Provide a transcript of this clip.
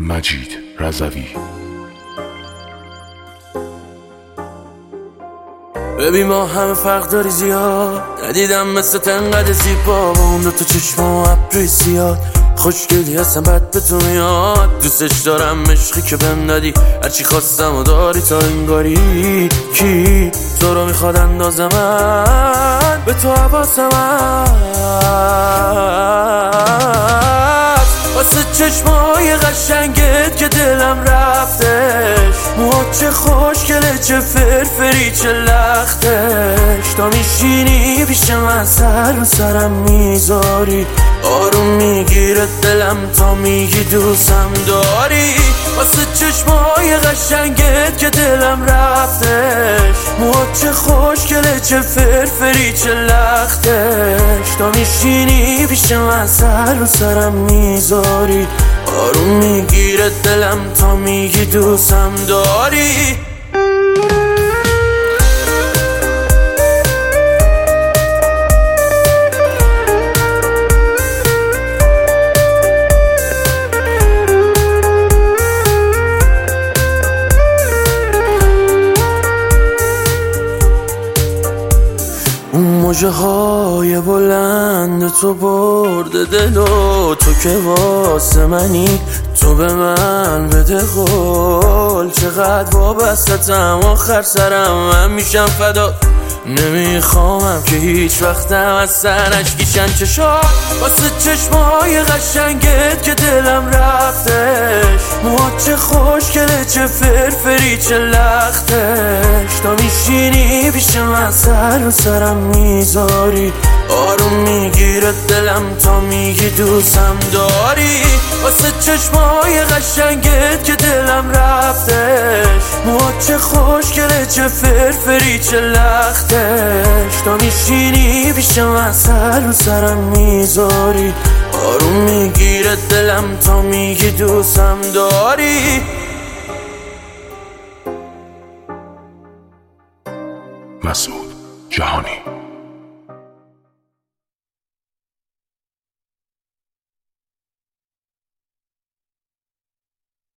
مجید رضوی. ببین ما همه فرق داری زیاد، ندیدم مثل تنقدر زیبا با اون دوتا چشم و ابروی سیاد. خوشگلی هستم بد به تو میاد، دوستش دارم عشقی که بهم دادی، هرچی خواستم و داری تا انگاری. کی تو رو میخواد اندازه من به تو حواسم هست، واسه چشمای قشنگت که دلم رفتش. موهات چه خوشگله، چه فرفری، چه لختش. تا میشینی پیش من سر و سرم میذاری، آروم میگیره دلم تا میگی دوستم داری. واسه چشمای قشنگت که دلم رفتش. موهات چه خوشگله، چه فرفری، چه لختش. تا میشینی پیش من سر و سرم میذاری، آروم میگیره دلم تا میگی دوستم داری. اون موجه های بلند تو برده دلو، تو که واسه منی، تو به من بده قول. چقدر وابستم، آخر سرم من میشم فدا. نمیخوامم که هیچ وقتم از سر اشکیشن چشات، واسه چشمای قشنگت که دلم رفتش. موهات چه خوشگله، چه فرفری، چه لختش. تا میشینی پیش من سر و سرم میذاری، آروم میگیره دلم تا میگی دوستم داری. واسه چشمای قشنگت که دلم رفتش. موهات چه خوشگله، چه فرفری، چه لختش. تا میشینی پیش من سر و سرم میذاری، آروم میگیره دلم تا میگی دوستم داری. مسعود جهانی.